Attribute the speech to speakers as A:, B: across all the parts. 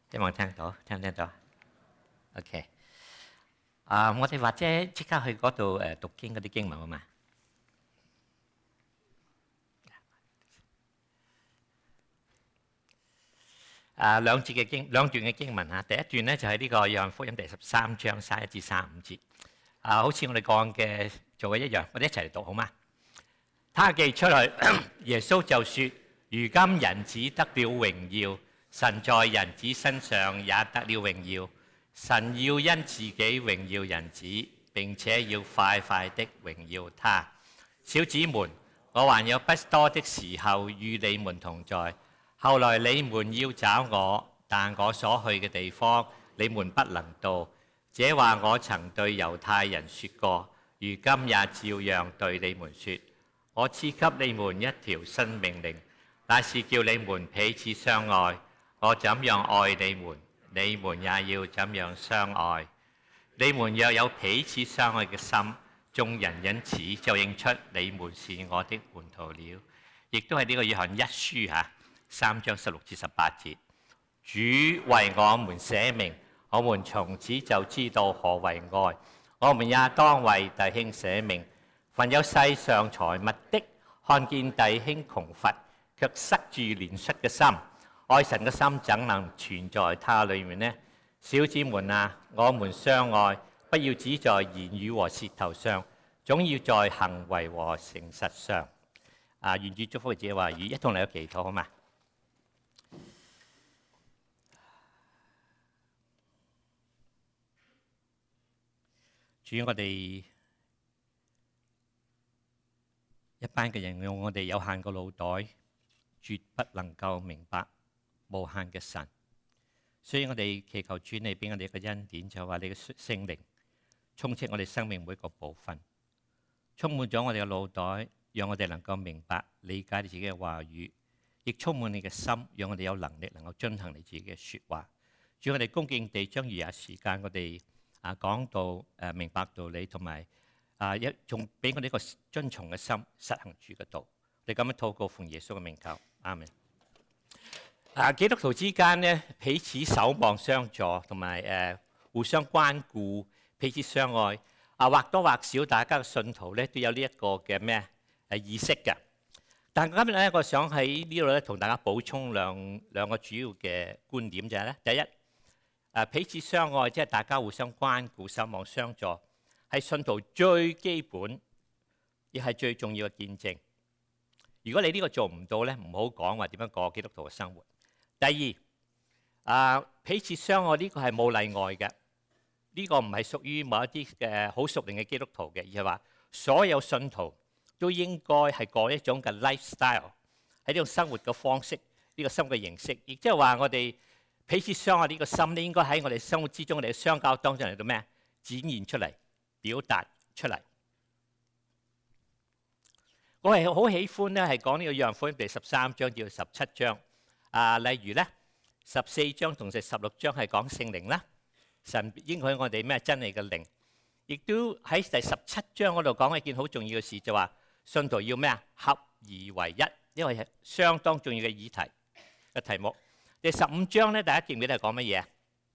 A: 希望聽到，聽唔聽到 ？OK。我哋或者即刻去嗰度讀經嗰啲經文好嘛？兩段嘅經文啊，第一段咧就係呢個約翰福音第13章31至35節。好似我哋講嘅做嘅一樣，我哋一齊嚟讀好嗎？他既出來，耶穌就說：如今人子得了榮耀，神在人子身上也得了榮耀。神要因自己榮耀人子，並且要快快的榮耀他。小子們，我還有不多的時候與你們同在。後來你們要找我，但我所去嘅地方你們不能到。這話我曾對猶太人說過，如今也照樣對你們說。我賜給你們一條新命令，乃是叫你們彼此相愛。我怎樣愛你們，你們也要怎樣相愛。你們若有彼此相愛嘅心，眾人因此就認出你們是我的門徒了。亦都係呢個約翰一書3章16至18節。主為我們捨命，我們從此就知道何為愛。我們也當為弟兄捨命。凡有世上財物的，看見弟兄窮乏，卻塞住憐恤嘅心，愛神嘅心怎能存在他裏面呢？小子們啊，我們相愛，不要只在言語和舌頭上，總要在行為和誠實上。願主祝福自己話語，一同嚟祈禱好嘛？主，我哋一班嘅人用我哋有限嘅腦袋，絕不能夠明白無限嘅神。所以我哋祈求主你俾我哋一個恩典，就係話你嘅聖靈充斥我哋生命每一個部分，充滿咗我哋嘅腦袋，讓我哋能夠明白理解你自己嘅話語，亦充滿你嘅心，讓我哋有能力能夠遵行你自己嘅說話。主，我哋恭敬地將餘下時間，我哋講到明白道理，同埋仲俾我哋一個遵從嘅心，實行主嘅道。你咁樣禱告，奉耶穌嘅名求，阿門。基督徒之間呢，彼此守望相助，同埋互相關顧，彼此相愛。或多或少，大家嘅信徒咧都有呢一個嘅咩意識嘅。但今日咧，我想喺呢度咧同大家補充兩個主要嘅觀點，就係咧，第一，彼此相愛，即係大家互相關顧、守望相助，係信徒最基本，亦係最重要嘅見證。如果你呢個做唔到咧，唔好講話點樣過基督徒嘅生活。第二，彼此相愛呢個係冇例外嘅，呢個唔係屬於某一啲嘅好屬靈嘅基督徒嘅，而係話所有信徒都應該係過一種嘅 lifestyle， 喺呢種生活嘅方式，呢個生活嘅形式，亦即係話我哋彼此相愛呢個心咧，應該喺我哋生活之中，我哋嘅相交當中嚟到咩展現出嚟、表達出嚟。我係好喜歡咧，係講呢個約翰福音第13章至17章。例如咧，14章同16章係講聖靈啦，神應許我哋咩真理嘅靈，亦都喺第17章嗰度講一件好重要嘅事，就話信徒要咩合而為一，因為係相當重要嘅議題嘅題目。第15章咧，大家記唔記得係講乜嘢？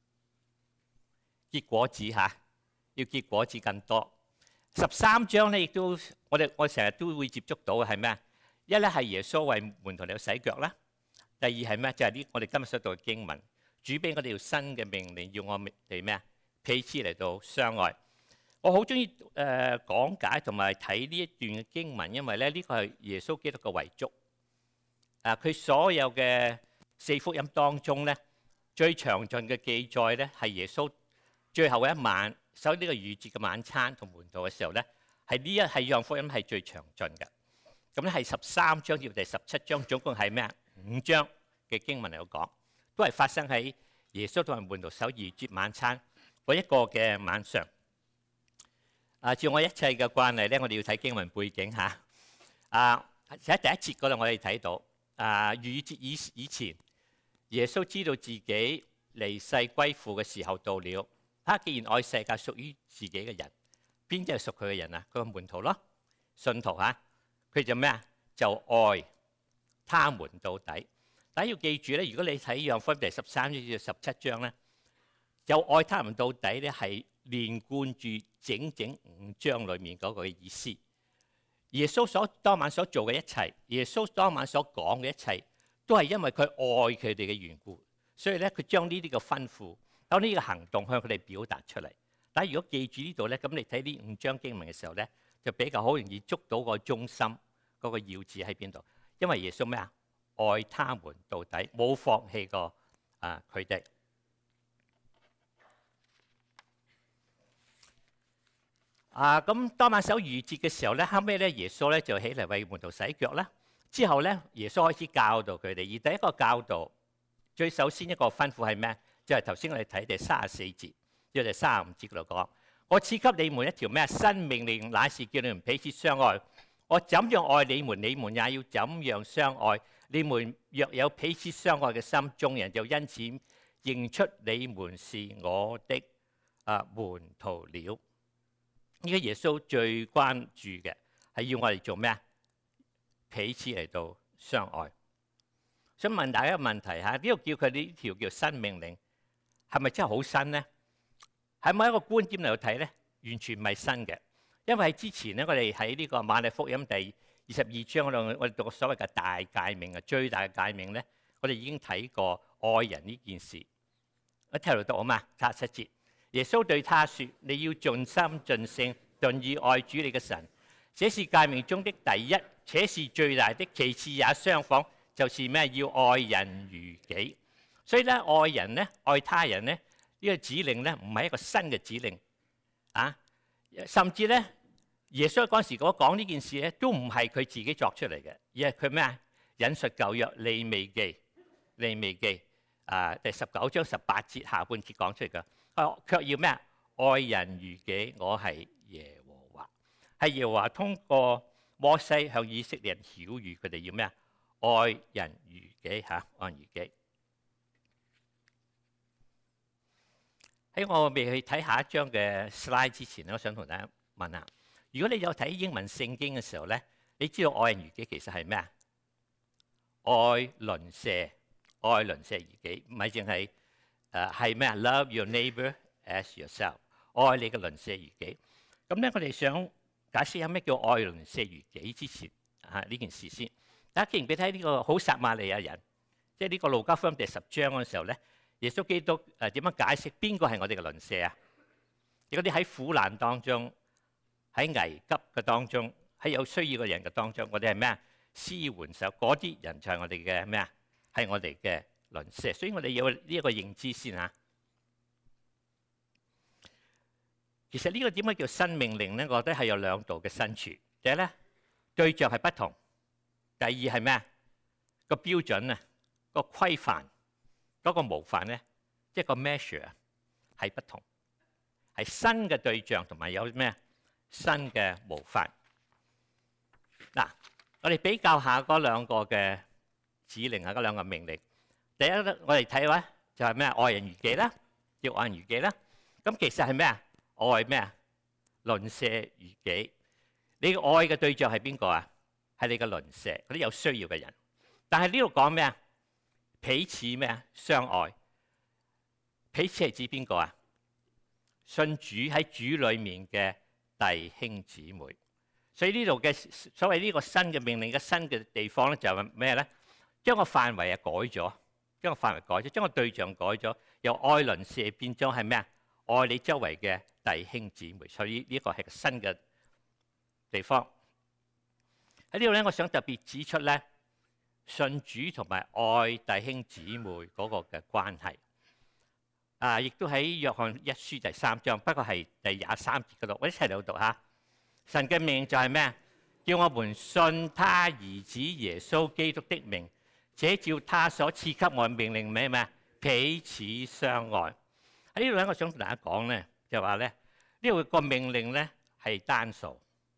A: 結果子要結果子更多。13章咧，亦都我成日都會接觸到嘅係咩？一咧係耶穌為門徒嚟到洗腳啦。第二係咩？就係呢，我哋今日所讀嘅經文，主俾我哋條新嘅命令，要我哋咩彼此嚟到相愛。我好中意講解同埋睇呢一段嘅經文，因為咧呢個係耶穌基督嘅遺囑。佢所有嘅4福音當中咧，最詳盡嘅記載咧係耶穌最後一晚守呢個逾節嘅晚餐同門徒嘅時候咧，係約翰福音係最詳盡嘅。咁咧係13章至第17章，總共係咩5章嘅經文嚟講，都係發生喺耶穌同埋門徒守逾節晚餐嗰一個嘅晚上。照我一切嘅慣例咧，我哋要睇經文背景嚇。喺第一節嗰度，我哋睇到逾節以前，耶穌知道自己離世歸父嘅時候到了。他既然愛世界屬於自己嘅人，邊啲係屬佢嘅人啊？佢個門徒咯，信徒嚇。佢就咩啊？就愛他們到底。 大家要記住咧，如果你睇約翰福音第13至17章咧，有愛他人到底咧，係連貫住整5章裡面嗰個意思。耶穌當晚所做嘅一切，耶穌當晚所講嘅一切，都係因為佢愛佢哋嘅緣故，所以咧佢將呢啲嘅吩咐，當呢個行動向佢哋表達出嚟。但係如果記住呢度咧，咁你睇呢5章經文嘅時候咧，就比較好容易捉到個中心嗰個要旨喺邊度。因為耶穌咩啊？愛他們到底，冇放棄過佢哋。咁當晚守逾越節嘅時候咧，後尾咧耶穌咧就起嚟為門徒洗腳啦。之後咧，耶穌開始教導佢哋。而第一個教導，最首先一個吩咐係咩？就係頭先我哋睇第34節，即係第35節嗰度講：我賜給你們一條咩新命令，乃是叫你們彼此相愛。我怎樣愛你們，你們也要怎樣相愛。你們若有彼此相愛嘅心，眾人就因此認出你們是我的門徒了。依家耶穌最關注嘅係要我哋做咩啊？彼此嚟到相愛。想問大家一個問題嚇，呢度叫佢呢條叫新命令，係咪真係好新呢？喺某一個觀點嚟到睇咧，完全唔係新嘅。因為喺之前咧，我哋喺呢個馬太福音第22章嗰度，我哋讀過所謂嘅大誡命啊，最大嘅誡命咧，我哋已經睇過愛人呢件事。我聽到讀好嘛？37節。耶穌對他說：你要盡心盡性盡意愛主你嘅神，這是誡命中的第一，且是最大的。其次也相仿，就是咩？要愛人如己。所以咧，愛人咧，愛他人咧，呢個指令咧，唔係一個新嘅指令啊。甚至咧，耶穌嗰陣時講呢件事咧，都唔係佢自己作出嚟嘅，而係佢咩啊？引述舊約利未記第19章18節下半節講出嚟嘅。卻要咩啊？愛人如己，我係耶和華。係耶和華通過摩西向以色列人曉諭佢哋要咩啊？愛人如己嚇，愛人如己。喺我未去睇下一章嘅 slide 之前，我想同大家問下：如果你有睇英文聖經嘅時候咧，你知道愛人如己其實係咩啊？愛鄰舍，愛鄰舍如己，唔係淨係。係咩啊 ？Love your neighbor as yourself， 愛你嘅鄰舍如己。咁咧，我哋想解釋下咩叫愛鄰舍如己之前呢件事先。大家記唔記得呢個好撒瑪利亞人，即係呢個路加福音第10章嗰陣時候咧，耶穌基督點樣解釋邊個係我哋嘅鄰舍啊？如果你喺苦難當中、喺危急嘅當中、喺有需要嘅人嘅當中，我哋係咩啊？施援手，嗰啲人就係我哋嘅咩啊？係我哋嘅鄰舍，所以我哋有呢一個認知先嚇。其實呢個點解叫新命令咧？我覺得係有兩度嘅新處。第一咧，對象係不同；第二係咩啊？個標準啊，個規範嗰個模範咧，即係個 measure 係不同，係新嘅對象同埋有咩新嘅模範。嗱，我哋比較下嗰兩個嘅指令啊，嗰兩個命令。第一咧，我哋睇話就係咩？愛人如己啦，要愛人如己啦。咁其實係咩啊？愛咩啊？鄰舍如己。你愛嘅對象係邊個啊？係你嘅鄰舍，嗰啲有需要嘅人。但係呢度講咩啊？彼此咩啊？相愛。彼此係指邊個啊？信主喺主裏面嘅弟兄姊妹。所以呢度嘅所謂呢個新嘅命令嘅新嘅地方咧，就係咩咧？將個範圍改咗。將個範圍改咗，將個對象改咗，由愛鄰舍變咗係咩啊？愛你周圍嘅弟兄姊妹，所以呢個係個新嘅地方。喺呢度咧，我想特別指出咧，信主同埋愛弟兄姊妹嗰個嘅關係。亦都喺約翰一書第3章，不過係第23節嗰度，我一齊嚟讀下。神嘅命就係咩啊？叫我們信他兒子耶穌基督的名。這照他所賜給我嘅命令咩咩？彼此相愛。喺呢度咧，我想同大家講咧，就話咧，呢度個命令咧係單數。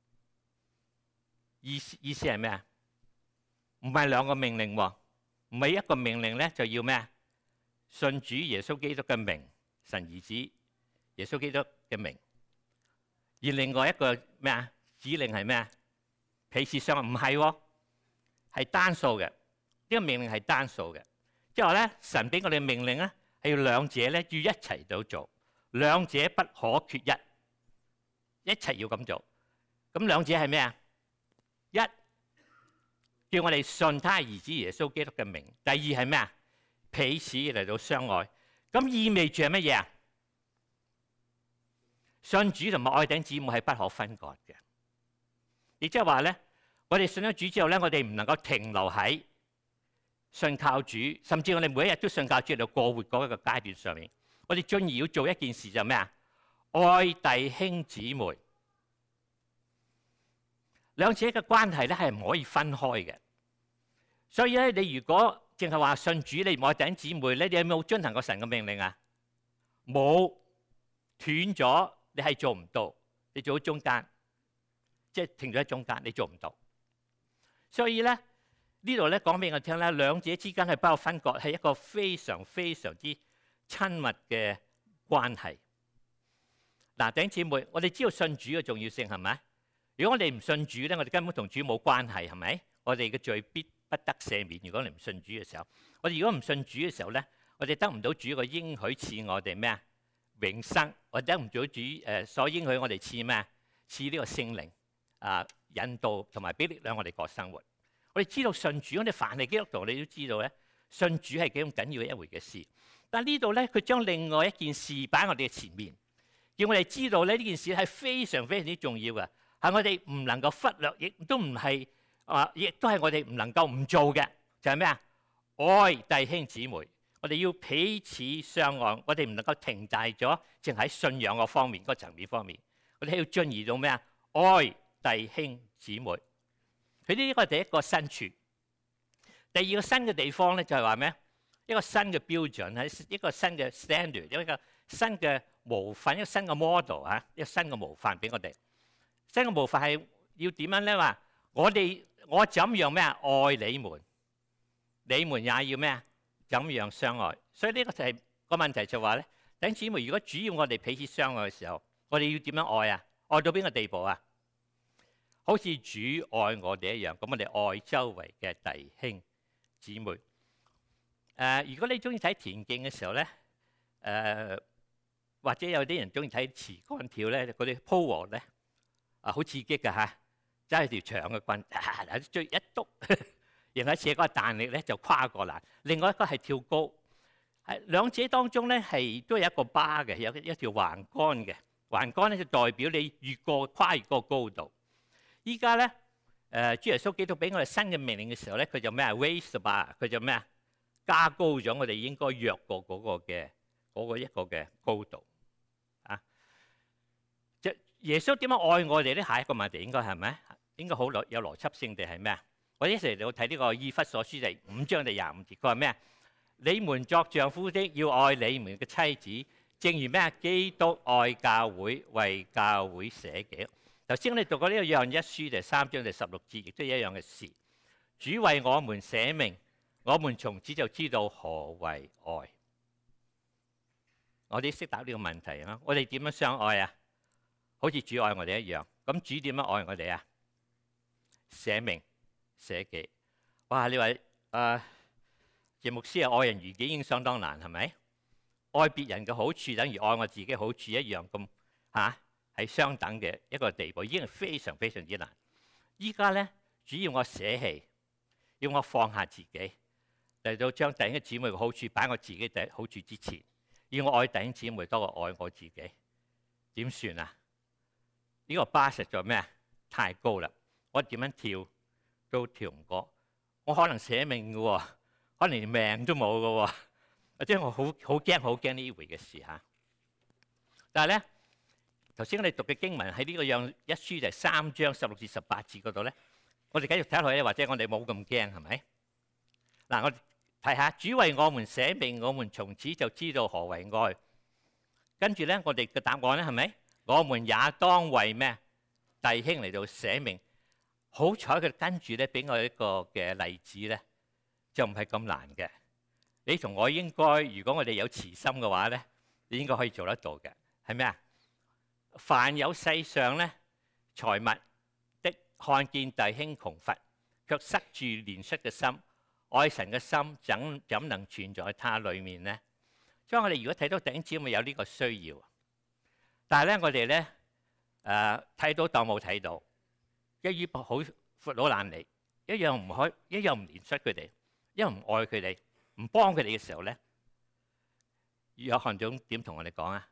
A: 意思係咩啊？唔係兩個命令喎，唔係一個命令咧就要咩啊？信主耶穌基督嘅名，神兒子耶穌基督嘅名。而另外一個咩啊？指令係咩啊？彼此相愛，唔係喎，係單數嘅。 個命令係單數嘅，即係話咧，神俾我哋命令咧係要兩者咧要一齊到做，兩者不可缺一，一齊要咁做。咁兩者係咩啊？一叫我哋信他兒子耶穌基督嘅名。第二係咩啊？彼此嚟到相愛。咁意味住係乜嘢啊？信主同埋愛弟兄姊妹係不可分割嘅。亦即係話咧，我哋信咗主之後咧，我哋唔能夠停留喺信靠主，甚至我哋每一日都信靠主嚟到過活嗰一個階段上面。我哋進而要做一件事就係咩啊？愛弟兄姊妹。兩者嘅關係咧係唔可以分開嘅。所以咧，你如果淨係話信主，你唔愛弟兄姊妹咧，你有冇遵行過神嘅命令啊？冇，斷咗，你係做唔到，你做喺中間，即係停咗喺中間，你做唔到。所以咧，呢度咧講俾我聽咧，兩者之間係不可分割，係一個非常非常之親密嘅關係。嗱，弟兄姊妹，我哋知道信主嘅重要性係咪？如果我哋唔信主咧，我哋根本同主冇關係，係咪？我哋嘅罪必不得赦免。如果你唔信主嘅時候，我哋如果唔信主嘅時候咧，我哋得唔到主個應許賜我哋咩啊？永生，我哋得唔到主所應許我哋賜咩啊？賜呢個聖靈啊，引導同埋俾力量我哋過生活。我哋知道信主，我哋凡係基督徒，你都知道咧，信主係幾咁緊要嘅一回嘅事。但係呢度咧，佢將另外一件事擺喺我哋嘅前面，叫我哋知道咧呢件事係非常非常之重要嘅。係我哋唔能夠忽略，亦都唔係亦都係我哋唔能夠唔做嘅，就係咩啊？愛弟兄姊妹，我哋要彼此相愛，我哋唔能夠停滯咗，淨喺信仰個方面、個層面方面，我哋要進而到咩啊？愛弟兄姊妹，佢呢個係第一個新處。第二個新嘅地方咧，就係話咩？一個新嘅標準，係一個新嘅 standard， 一個新嘅模範，一個新嘅 model 啊，一個新嘅模範俾我哋。新嘅模範係要點樣咧？話我怎樣咩啊？愛你們，你們也要咩啊？怎樣相愛？所以呢個就係個問題，就話咧，弟兄姊妹，如果主要我哋彼此相愛嘅時候，我哋要點樣愛啊？愛到邊個地步啊？好似主愛我哋一樣，咁我哋愛周圍嘅弟兄姊妹。如果你中意睇田徑嘅時候咧，或者有啲人中意睇持竿跳咧，嗰啲 pole 咧。好刺激㗎嚇！揸住條長嘅棍，追一篤，然後借嗰個彈力咧就跨過欄。另外一個係跳高，係兩者當中咧係都有一個巴嘅，有一條橫杆嘅。橫杆咧就代表你跨越個高度。依家咧主耶穌基督俾我哋新嘅命令嘅時候咧，佢就咩啊 raise the bar，佢就咩啊加高咗我哋應該越過嗰個一個嘅高度。耶穌點樣愛我哋咧？下一個問題應該係咪？應該好有邏輯性地係咩啊？我一齊嚟睇呢個以弗所書第5章第25節，佢話咩啊？你們作丈夫的要愛你們嘅妻子，正如咩啊？基督愛教會，為教會捨己。頭先我哋讀過呢個約翰一書第3章第16節，亦都係一樣嘅事。主為我們捨命，我們從此就知道何為愛。我哋識答呢個問題啊！我哋點樣相愛啊？好似主愛我哋一樣，咁主點樣愛我哋啊？捨命捨己。哇！你話謝牧師愛人如己已經相當難，係咪？愛別人嘅好處等於愛我自己好處一樣咁係相等嘅一個地步，已經係非常非常之難。依家咧，主要我捨棄，要我放下自己，嚟到將弟兄姊妹嘅好處擺我自己嘅好處之前，要我愛弟兄姊妹多過愛我自己，點算啊？呢個巴實在咩啊？太高啦！我點樣跳都跳唔過。我可能捨命嘅喎，可能連命都冇嘅喎。或者我好驚呢回嘅事嚇。但係咧，頭先我哋讀嘅經文喺呢個約翰一書就係3章16至18節嗰度咧，我哋繼續睇落去，或者我哋冇咁驚係咪？嗱，我哋睇下主為我們捨命，我們從此就知道何為愛。跟住咧，我哋嘅答案咧係咪？我們也當為咩弟兄嚟到捨命。好彩佢跟住咧俾我一個嘅例子咧，就唔係咁難嘅。你同我應該，如果我哋有慈心嘅話咧，你應該可以做得到嘅。係咩啊？凡有世上咧財物的，看見弟兄窮乏，卻塞住憐恤嘅心， 愛神嘅心怎能存在他裏面呢？所以我哋如果睇到弟兄姊妹有呢個需要，但係咧我哋咧睇到當冇睇到，一於好闊佬懶理，一樣唔開，一樣唔憐恤佢哋，一樣唔愛佢哋，唔幫佢哋嘅時候咧，約翰總點同我哋講啊？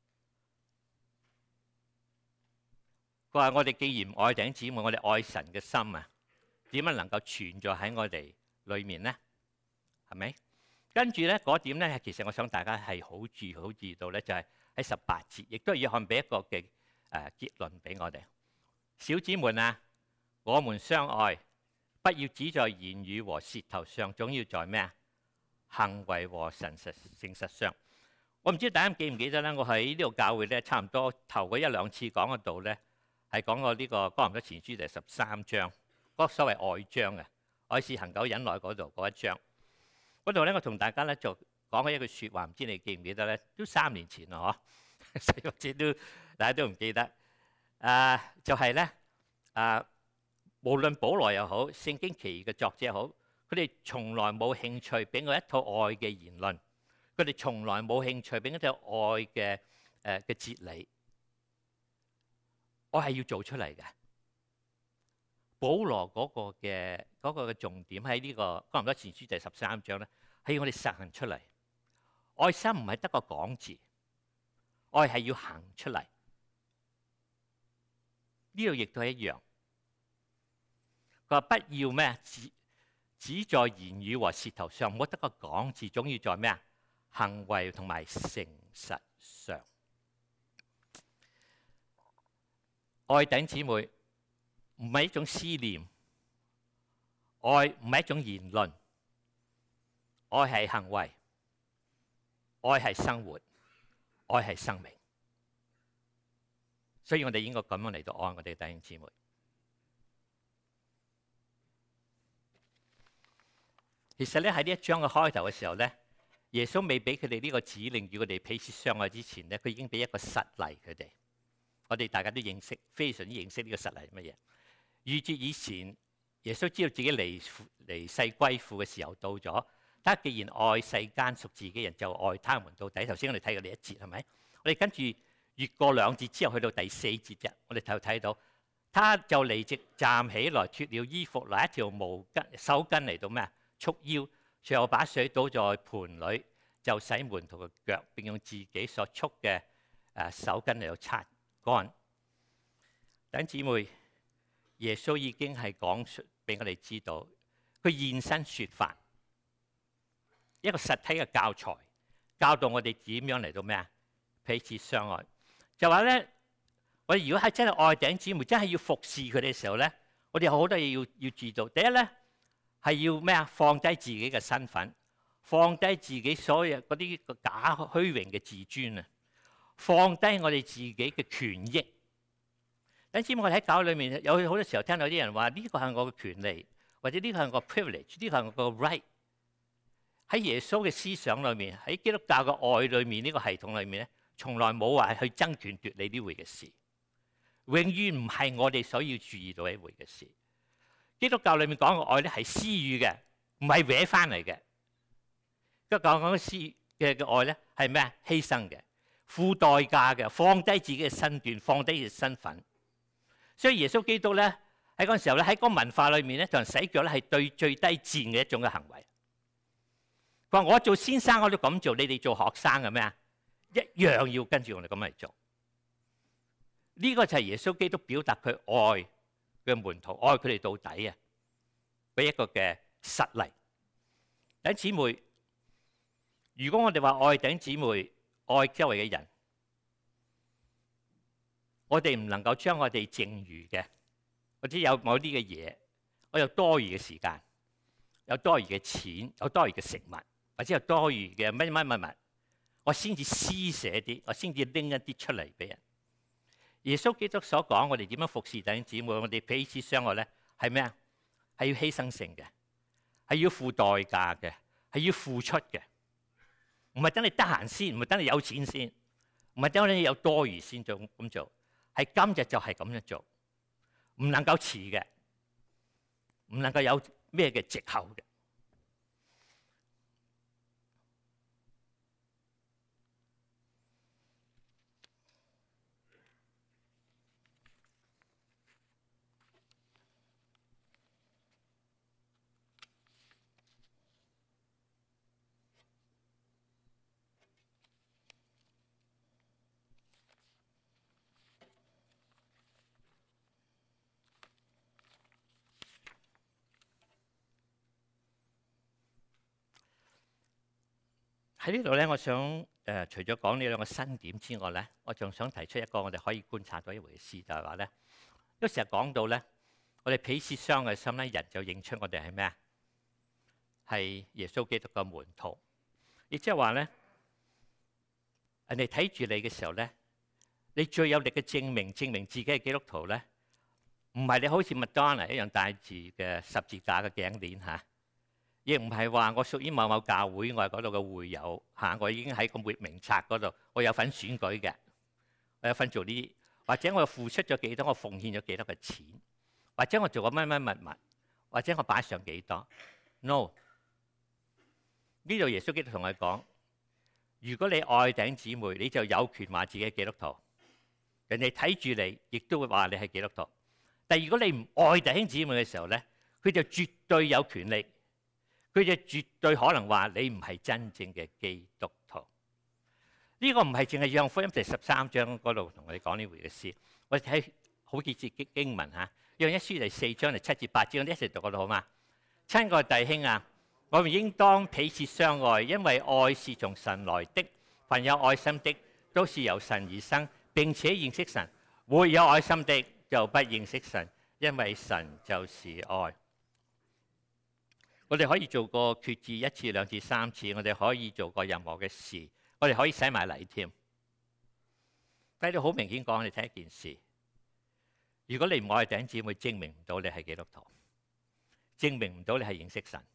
A: 佢話：我哋既然愛弟兄姊妹，我哋愛神嘅心啊，點樣能夠存在喺我哋裏面呢？係咪？跟住咧嗰點咧，其實我想大家係好注意到咧，就係喺18節，亦都係約翰俾一個嘅結論俾我哋。小子們啊，我們相愛，不要只在言語和舌頭上，總要在咩啊？行為和誠實上。我唔知大家記唔記得咧？我喺呢個教會咧，差唔多頭嗰1-2次講嗰度咧，係講過呢個哥林多前書第13章，嗰個所謂愛章嘅，愛是恆久忍耐嗰度嗰一章。嗰度咧，我同大家咧就講過一句説話，唔知你記唔記得咧？都3年前啦，嗬，所以或者都大家都唔記得。就係咧，無論保羅又好，聖經其餘嘅作者又好，佢哋從來冇興趣俾我一套愛嘅言論，佢哋從來冇興趣俾一套愛嘅哲理。我係要做出嚟嘅。保羅嗰個嘅重點喺呢個哥林多前書第13章咧，係要我哋實行出嚟。愛心唔係得個講字，愛係要行出嚟。呢度亦都係一樣。佢話不要咩？只在言語和舌頭上，唔好得個講字，總要在咩啊？行為同埋誠實上。愛弟兄姊妹唔係一種思念，愛唔係一種言論，愛係行為，愛係生活，愛係生命。所以我哋應該咁樣嚟到愛我哋弟兄姊妹。其實咧喺呢一章嘅開頭嘅時候咧，耶穌未俾佢哋呢個指令，要佢哋彼此相愛之前咧，佢已經俾一個實例佢哋。我哋大家都認識，非常之認識呢個實例係乜嘢？逾節以前，耶穌知道自己離世歸父嘅時候到咗。他既然愛世間屬自己人，就愛他們到底。頭先我哋睇過呢一節係咪？我哋跟住越過2節之後，去到第4節啫。我哋睇到，他就離席站起來，脱了衣服，拿一條手巾嚟到咩啊？束腰，隨後把水倒在盆裏，就洗門徒嘅腳，並用自己所束嘅手巾嚟到擦乾。弟兄姊妹，耶穌已經係講述俾我哋知道，佢現身說法，一個實體嘅教材，教導我哋點樣嚟到咩啊？彼此相愛。就話咧，我哋如果係真係愛弟兄姊妹，真係要服侍佢哋嘅時候咧，我哋好多嘢要注意到。第一咧，係要咩啊？放低自己嘅身份，放低自己所有嗰啲假虛榮嘅自尊啊，放低我哋自己嘅權益。等知我哋喺教會裏面有好多時候聽到啲人話呢個係我嘅權利，或者呢個係我 privilege， 呢個係我個 right。喺耶穌嘅思想裏面，喺基督教嘅愛裏面，呢個系統裏面咧，從來冇話去爭權奪利呢回嘅事，永遠唔係我哋所要注意到一回嘅事。基督教裏面講嘅愛咧係施予嘅，唔係搲翻嚟嘅。基督教講嘅施嘅愛咧係咩啊？犧牲嘅，付代價嘅，放低自己嘅身段，放低自己嘅身份。所以耶穌基督咧喺嗰陣時候咧，喺嗰個文化裏面咧，同人洗腳咧係對最低賤嘅一種嘅行為。佢話我做先生我都咁做，你哋做學生嘅咩啊？一樣要跟住我哋咁嚟做。呢個就係耶穌基督表達佢愛嘅門徒，愛佢哋到底啊，俾一個嘅實例。弟兄姊妹，如果我哋話愛弟兄姊妹，愛周圍嘅人，我哋唔能夠將我哋剩餘嘅，或者有某啲嘅嘢，我有多餘嘅時間，有多餘嘅錢，有多餘嘅食物，或者有多餘嘅乜，我先至施捨啲，我先至拎一啲出嚟俾人。耶穌基督所講，我哋點樣服侍弟兄姊妹，我哋彼此相愛咧，係咩啊？係要犧牲性嘅，係要付代價嘅，係要付出嘅，唔係等你得閒先，唔係等你有錢先，唔係等你有多餘先做咁做。係今日就係咁樣做，唔能夠遲嘅，唔能夠有咩嘅藉口嘅。 喺呢度咧，我想除咗講呢兩個新點之外咧，我仲想提出一個我哋可以觀察到一回事，就係話咧，有時候講到咧，我哋彼此相愛嘅心咧，人就認出我哋係咩啊？係耶穌基督嘅門徒。亦即係話咧，人哋睇住你嘅時候咧，你最有力嘅證明自己係基督徒咧，唔係你好似麥當娜一樣戴住嘅十字架嘅頸鏈嚇。亦唔係話我屬於某某教會，我係嗰度嘅會友嚇，我已經喺個名冊嗰度，我有份選舉嘅，我有份做呢啲，或者我付出咗幾多，我奉獻咗幾多嘅錢，或者我做過乜乜物物，或者我擺上幾多 ？No， 呢度耶穌基督同我講：如果你愛弟兄姊妹，你就有權話自己係基督徒，人哋睇住你，亦都會話你係基督徒。但係如果你唔愛弟兄姊妹嘅時候咧，佢就絕對有權利。佢就絕對可能話你唔係真正嘅基督徒。呢個唔係淨係約翰福音第13章嗰度同我哋講呢回嘅事。我哋睇好幾節經文嚇，約翰一書第4章第7至8節，我哋一齊讀嗰度好嗎？親愛弟兄啊，我們應當彼此相愛，因為愛是從神來的。凡有愛心的，都是由神而生，並且認識神。沒有愛心的，就不認識神，因為神就是愛。我哋可以做個決志1次、2次、3次，我哋可以做過任何嘅事，我哋可以洗埋禮添。睇到好明顯講，你睇一件事：如果你唔愛弟兄姊妹，證明唔到你係基督徒，證明唔到你係認識神。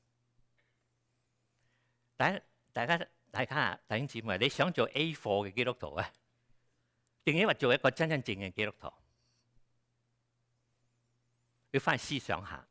A: 大家弟兄姊妹，你想做 A 貨嘅基督徒啊，定抑或做一個真正嘅基督徒？要翻去思想下。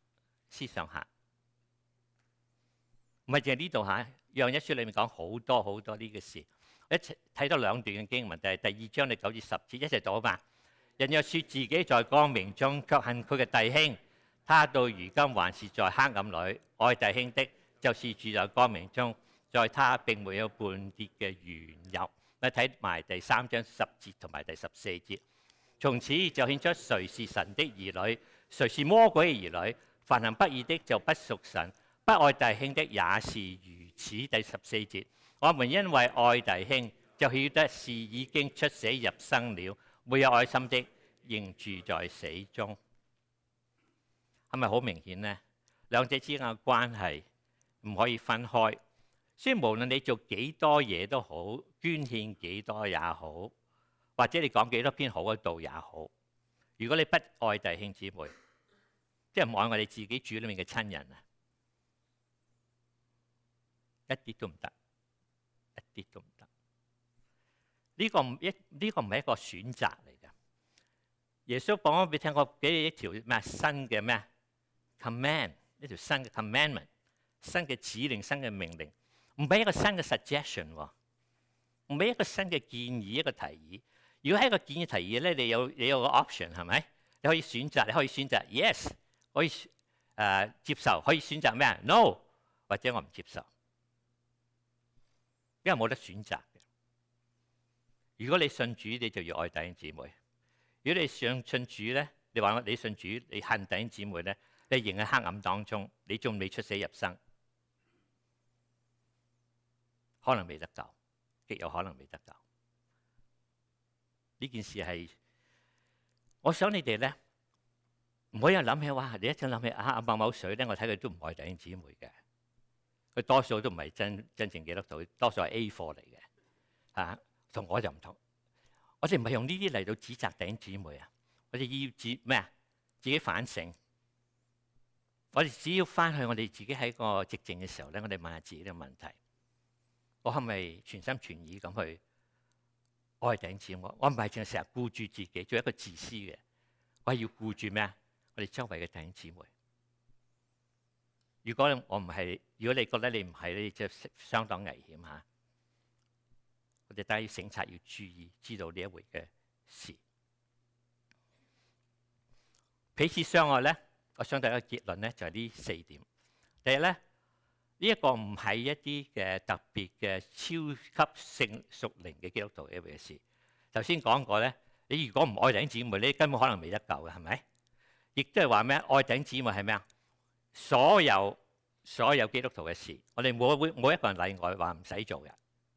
A: 唔係淨係呢度嚇，約翰一書裏面講好多呢個事。一齊睇多兩段嘅經文，就係第2章9至10節，一齊讀啊嘛。人若說自己在光明中，卻恨佢嘅弟兄，他到如今還是在黑暗裏。愛弟兄的，就是住在光明中，在他並沒有半點嘅緣由。你睇埋第3章10節同埋第14節，從此就顯出誰是神的兒女，誰是魔鬼嘅兒女。凡行不義的就不屬神。不愛弟兄的也是如此。第14節，我們因為愛弟兄，就曉得是已經出死入生了。沒有愛心的，仍住在死中。係咪好明顯呢？兩者之間嘅關係唔可以分開。所以無論你做幾多嘢都好，捐獻幾多也好，或者你講幾多篇好嘅道也好，如果你不愛弟兄姊妹，即係唔愛我哋自己主裏面嘅親人啊，一啲都唔得，一啲都唔得。呢個唔係一個選擇嚟嘅。耶穌講咗俾你聽，我俾你一條咩新嘅咩 command， 一條新嘅 commandment， 新嘅指令，新嘅命令，唔係一個新嘅 suggestion， 唔係一個新嘅建議，一個提議。如果係一個建議提議咧，你有個 option 係咪？你可以選擇，yes， 可以接受，可以選擇咩 no， 或者我唔接受。因為冇得選擇嘅。如果你信主，你就要愛弟兄姊妹；如果你想信主咧，你話你信主，你恨弟兄姊妹咧，你仍喺黑暗當中，你仲未出死入生，可能未得救，極有可能未得救。呢件事係，我想你哋咧，唔好有人諗起話，你一陣諗起阿某某水咧，我睇佢都唔愛弟兄姊妹嘅。佢多數都唔係真正基督徒，多數係 A 貨嚟嘅，嚇，同我就唔同。我哋唔係用呢啲嚟到指責弟兄姊妹啊，我哋要自己反省。我哋只要翻去我哋自己喺個寂靜嘅時候咧，我哋問下自己呢個問題：我係咪全心全意咁去愛弟兄姊妹？我唔係淨係成日顧住自己，做一個自私嘅。我係要顧住咩啊？我哋周圍嘅弟兄姊妹。如果我唔係，如果你覺得你唔係，你就相當危險嚇。我哋都要警察要注意，知道呢一回嘅事。彼此相愛咧，我想第一個結論咧就係呢4點。第一咧，呢一個唔係一啲嘅特別嘅超級聖屬靈嘅基督徒一回事。頭先講過咧，你如果唔愛弟兄姊妹，你根本可能未得救嘅，係咪？亦都係話咩？愛弟兄姊妹係咩啊？所有基督徒嘅事，我哋冇一個人例外話唔使做嘅。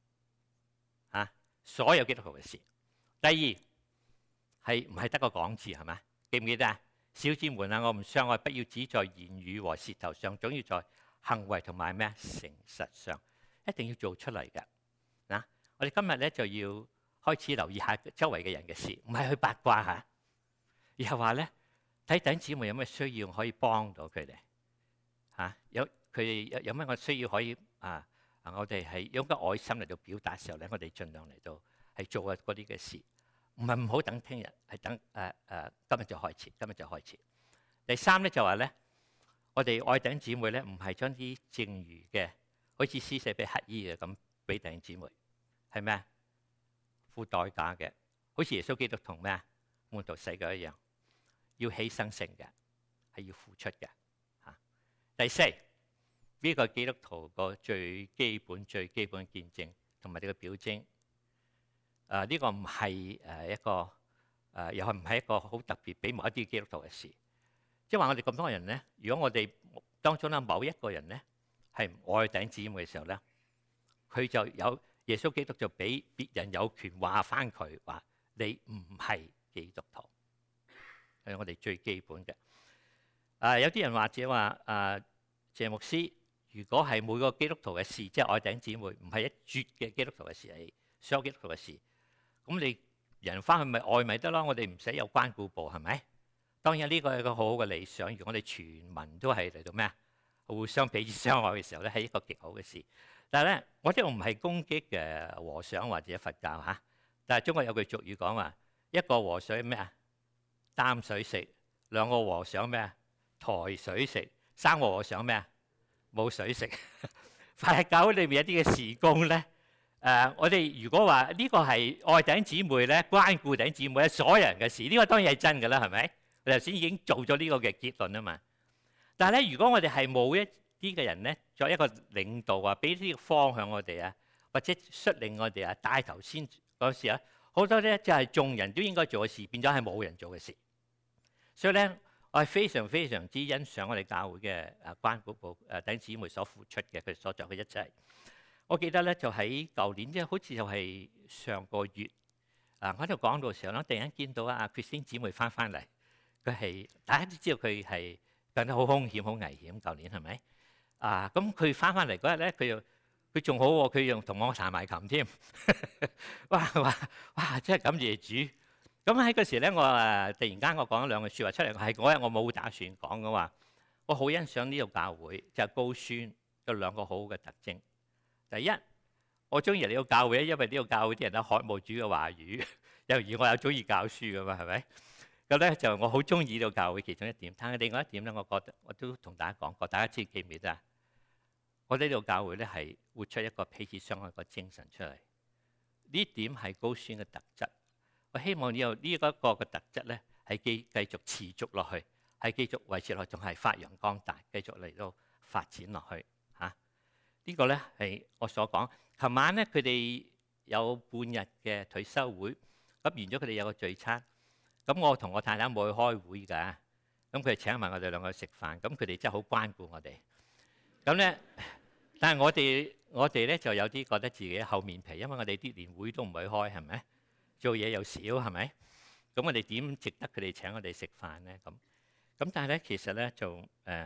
A: 所有基督徒嘅事。第二係唔係得個講字係咪？記唔記得啊？小子們啊，我唔相愛，不要只在言語和舌頭上，總要在行為同埋咩誠實上，一定要做出嚟嘅。嗱，我哋今日咧就要開始留意下周圍嘅人嘅事，唔係去八卦嚇，而係話咧睇弟兄姊妹有咩需要可以幫到佢哋嚇，佢哋有咩我需要可以我哋係用個愛心嚟到表達嘅時候咧，我哋盡量嚟到係做嗰啲嘅事，唔係唔好等聽日，係等今日就開始，今日就開始。第三咧就話咧，我哋愛弟兄姊妹咧，唔係將啲剩餘嘅，好似施捨俾乞兒嘅咁俾弟兄姊妹，係咩？付代價嘅，好似耶穌基督同咩門徒洗腳一樣，要犧牲性嘅，係要付出嘅嚇。第四，呢個基督徒個最基本嘅見證同埋呢個表徵。呢個唔係一個又係唔係一個好特別俾某一啲基督徒嘅事。即係話我哋咁多人咧，如果我哋當中咧某一個人咧係唔愛弟兄姊妹嘅時候咧，佢就有耶穌基督就俾別人有權話翻佢話你唔係基督徒，係我哋最基本嘅。有啲人或者話謝牧師，如果係每個基督徒嘅事，即係愛弟兄姊妹，唔係一絕嘅基督徒嘅事，係所有基督徒嘅事，咁你人翻去咪愛咪得咯？我哋唔使有關顧部係咪？當然呢個係一個好好嘅理想。如果我哋全民都係嚟到咩啊，互相彼此相愛嘅時候咧，係一個極好嘅事。但係咧，我呢個唔係攻擊嘅和尚或者佛教嚇。但係中國有句俗語講話，一個和尚咩啊擔水食，兩個和尚咩啊抬水食，三個和尚咩啊冇水食。佛教裏面有啲嘅事工咧，我哋如果話呢個係愛弟兄姊妹咧，關顧弟兄姊妹咧，所有人嘅事，呢個當然係真㗎啦，係咪？我頭先已經做咗呢個嘅結論啊嘛。但係咧，如果我哋係冇一啲嘅人咧，作為一個領導啊，俾呢個方向我哋啊，或者率領我哋啊，帶頭先嗰時啊，好多咧就係眾人都應該做嘅事，變咗係冇人做嘅事。所以咧，我係非常非常之欣賞我哋教會嘅關顧部弟兄姊妹所付出嘅，佢哋所做嘅一切。我記得咧，就喺舊年即係好似就係上個月我喺度講到嘅時候咧，突然間見到Christine姊妹翻嚟。佢係大家都知道佢係病得好兇險、好危險。舊年係咪咁佢翻嚟嗰日咧，佢仲好喎，佢仲同我彈埋琴添。哇！真係感謝主。咁喺嗰時咧，我突然間我講咗兩句説話出嚟，係嗰日我冇打算講嘅話，我好欣賞呢個教會，就係高宣有兩個好嘅特徵。第一，我中意呢個教會咧，因為呢個教會啲人都渴慕主嘅話語，又而我又中意教書噶嘛，係咪？咁咧就我好中意呢個教會其中一點，但係另外一點咧，我覺得我都同大家講過，大家知記唔記得啊？我哋呢個教會咧係活出一個彼此相愛嘅精神出嚟，呢點係高宣嘅特質。我希望有呢一個嘅特質咧，係繼續持續落去，係繼續維持落去，仲係發揚光大，繼續嚟到發展落去嚇。呢個咧係我所講。琴晚咧佢哋有半日嘅退休會，咁完咗佢哋有個聚餐。咁我同我太太冇去開會㗎，咁佢哋請埋我哋兩個去食飯，咁佢哋真係好關顧我哋。咁咧，但係我哋咧就有啲覺得自己厚面皮，因為我哋啲連會都唔會開，係咪？做嘢又少，係咪？咁我哋點值得佢哋請我哋食飯咧？咁但係咧，其實咧就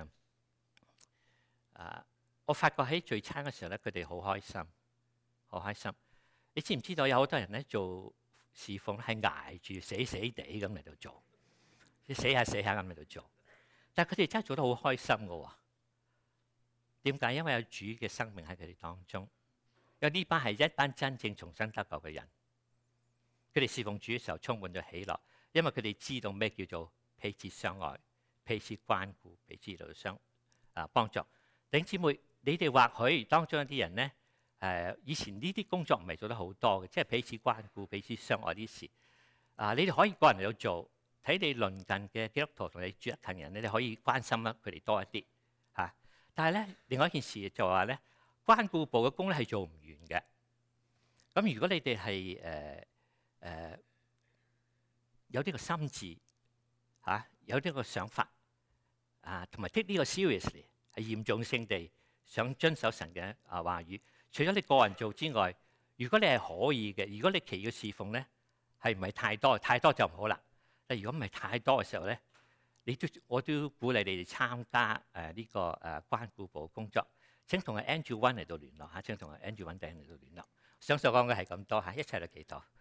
A: 我發覺喺聚餐嘅時候咧，佢哋好開心，好開心。你知唔知道有好多人咧做侍奉係捱住死死地咁嚟到做，死下咁嚟到做，但係佢哋真係做得好開心㗎喎。點解？因為有主嘅生命喺佢哋當中，有呢班係一班真正重生得救嘅人。佢哋侍奉主嘅時候充滿咗喜樂，因為佢哋知道咩叫做彼此相愛、彼此關顧、彼此嚟到相幫助。弟兄姊妹，你哋或許當中一啲人咧。以前呢啲工作唔係做得好多嘅，即係彼此關顧、彼此相愛啲事。你哋可以個人嚟到做，睇你鄰近嘅基督徒同你住一近人，你哋可以關心佢哋多一啲嚇。但係咧，另外一件事就話咧，關顧部嘅工咧係做唔完嘅。咁如果你哋係有呢個心志有呢個想法同埋 take 呢個 seriously 係嚴重性地想遵守神嘅話語。除咗你個人做之外， 如果你係可以嘅，如果你期嘅侍奉咧係唔係太多，太多就唔好啦。但如果唔係太多嘅時候咧，我都鼓勵你哋參加呢個關顧部工作。請同阿 Andrew One 嚟到聯絡嚇，請同阿 Andrew One 嚟到聯絡。想所講嘅係咁多嚇，一齊嚟祈禱。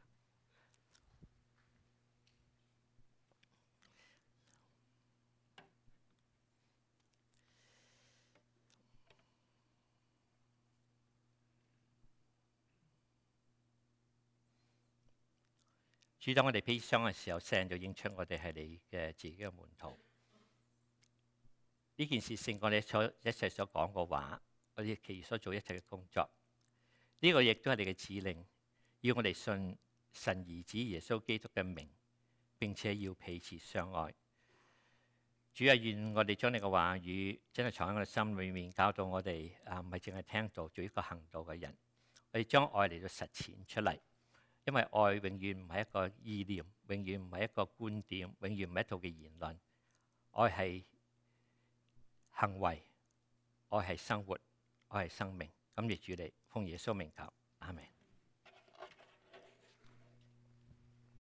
A: 主，當我哋悲傷嘅時候，聖人就認出我哋係你嘅自己嘅門徒。呢件事勝過你一切所講嘅話，我哋其餘所做一切嘅工作。呢個亦都係你嘅指令，要我哋信神兒子耶穌基督嘅名，並且要彼此相愛。主啊，願我哋將你嘅話語真係藏喺我哋心裏面，教導我哋唔係淨係聽道，做一個行道嘅人。我哋將愛嚟到實踐出嚟。因為愛永遠唔係一個意念，永遠唔係一個觀點，永遠唔係一套嘅言論。愛係行為，愛係生活，愛係生命。感謝主你，奉耶穌名求，阿們。